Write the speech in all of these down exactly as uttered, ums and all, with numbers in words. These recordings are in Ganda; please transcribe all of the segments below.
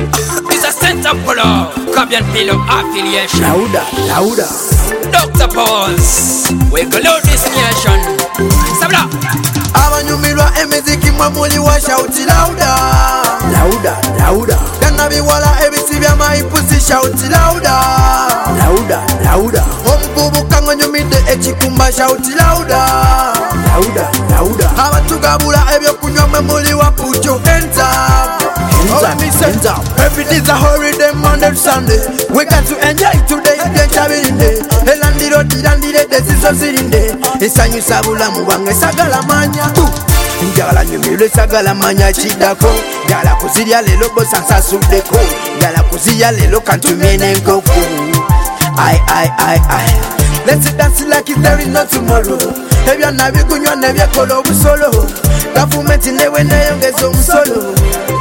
It's a center polo, Caribbean Pillow affiliation. Louder, louder. Doctor Pause, we go load this nation. Sabla. Abanyumirwa emiziki mwe muli wa shout louder. Louder, louder. Dana biwala ebisi bya maipusi shout louder. Louder, louder. Omuvubuka ng'onyumidde ekikumba shout louder. Louder, louder. Abatugabula ebyokunywa mwe muli wa put your hands up. Hands up, hands up. Every day's a holiday, Monday to Sunday. We got to enjoy today, then chabirinde. Elandiro dirandire desizo zirinde. Esanyusa bulamu bwange sagala manya. Njagala nyumirwe sagala manya chidako. Njagala kuzirya lelo bosa nsasuddeko. Njagala kuzirya lelo kantumye n'enkoko. Ai ai ai ai. Let's dance like if there is no tomorrow. Ebyana bikunywa nebyekola obusolo. Gavumenti newe neyongeza omusolo.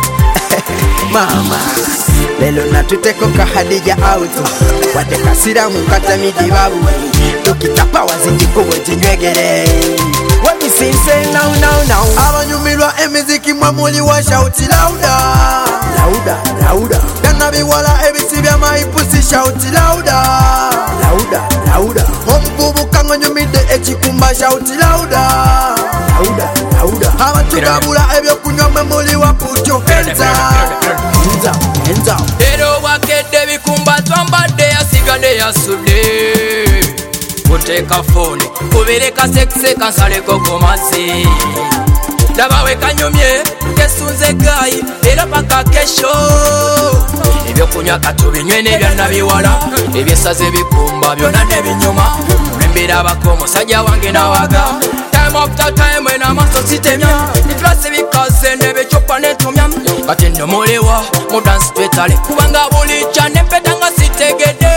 Mama, lelo natuteko kahadija auto. Wate kasira mukatamidi babu. Dokita power zinjikuwe jinywegere. What we say say now now now. Abanyumirwa emiziki mwe muli wa shout louder. Louder, louder. Dana biwala ebisi bya maipusi shout louder. Louder, louder. Omuvubuka ng'onyumidde ekikumba shout louder. Louder, louder. Abatugabula ebyokunywa mwe muli wa put your hands up. Hands up, hands up. Ero wakedde bikumba twambadde yasigadde yasudde. Kuteeka foni kubire kasekise kansaleko ku mazzi. Laba we kanyumye kesunze gayi era paka kesho. Ebyokunywa katubinywe n'ebyana biwala. Ebyesaze bikumba byonna n'ebinyuma. Olw'embeera abako omusajja wange nawaga. Time after time when amaaso sitemya. Ebyasi bikaze n'ebyekyoppa n'entumya. Kati nno muliwa mu dance twetale. Kubanga buli kya n'empeta nga sitegedde.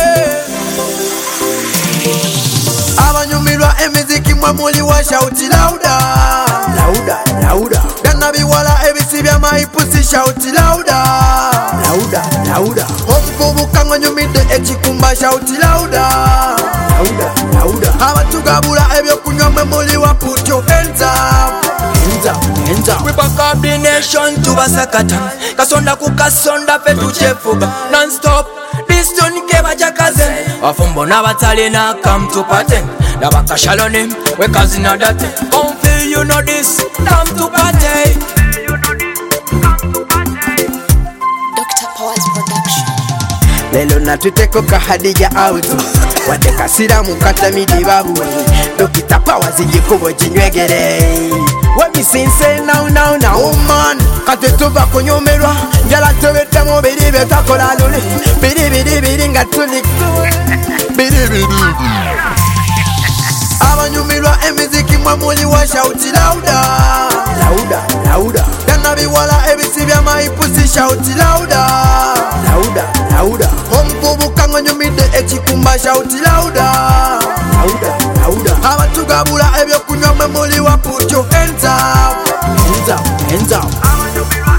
Abanyumirwa emiziki mwe muli wa shout louder. Louder, louder. Dana biwala ebisi bya maipusi shout louder. Louder, louder. Omuvubuka ng'onyumidde ekikumba shout louder. Louder, louder. Abatugabula ebyokunywa mwe muli wa put your hands up. Hands up, hands up. We back up the nation tubasakata. Kasonda ku kasonda fe tuchefuga non-stop. This tune ke bajakaze. Wafumbo n'abatalina come to party. Nabakashalone we kazina date. Come feel you know this come to party. Doctor Pause Production. Lelo natuteko kahadija auto. Wate kasira mukatamidi babu. Dokita power zinjikuwe jinywegere. What we say say now now now. Oh man, kate tuva kunyomerwa. Njala teweta mu biri betakola lule. Biri biri biri nga tuli. Biri biri. Abanyumirwa emiziki mwe muli wa shout louder. Louder, louder. Dana biwala ebisi bya maipusi shout louder. Louder, louder. Omuvubuka ng'onyumidde ekikumba shout louder. Louder, louder. Abatugabula ebyokunywa mwe muli wa put your hands up. Hands up, hands up.